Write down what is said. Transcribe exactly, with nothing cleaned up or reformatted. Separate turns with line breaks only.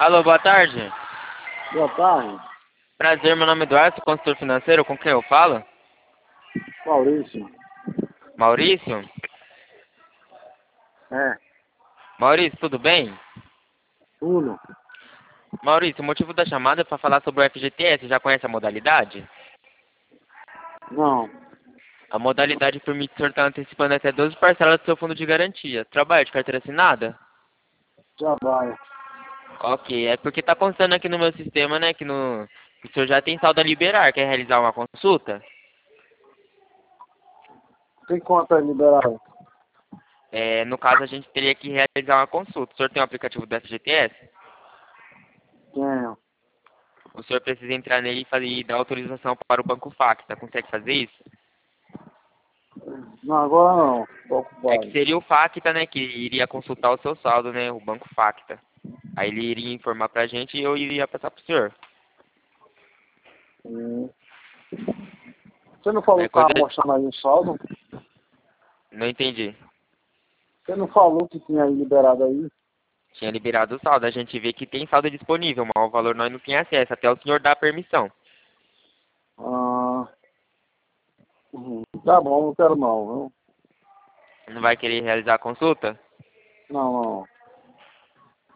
Alô, boa tarde.
Boa tarde.
Prazer, meu nome é Eduardo, consultor financeiro. Com quem eu falo?
Maurício.
Maurício?
É.
Maurício, tudo bem?
Tudo.
Maurício, o motivo da chamada é para falar sobre o F G T S. Já conhece a modalidade?
Não.
A modalidade permite o senhor estar antecipando até doze parcelas do seu fundo de garantia. Trabalha de carteira assinada?
Trabalho.
Ok, é porque está constando aqui no meu sistema, né, que no, o senhor já tem saldo a liberar. Quer realizar uma consulta?
Tem conta liberada?
É, no caso, a gente teria que realizar uma consulta. O senhor tem o aplicativo do F G T S?
Tenho.
O senhor precisa entrar nele e, fazer, e dar autorização para o Banco Facta. Consegue fazer isso?
Não, agora não. Tô
É que
ocupado.
seria o Facta, né, que iria consultar o seu saldo, né, o Banco Facta. Aí ele iria informar pra gente e eu iria passar pro senhor.
Hum. Você não falou
É
que tava
coisa...
mostrando aí o saldo?
Não entendi.
Você não falou que tinha aí liberado aí?
Tinha liberado o saldo. A gente vê que tem saldo disponível, mas o valor nós não tínhamos acesso, até o senhor dar a permissão.
Ah. Uhum. Tá bom, não quero não, viu?
Não vai querer realizar a consulta?
Não, não.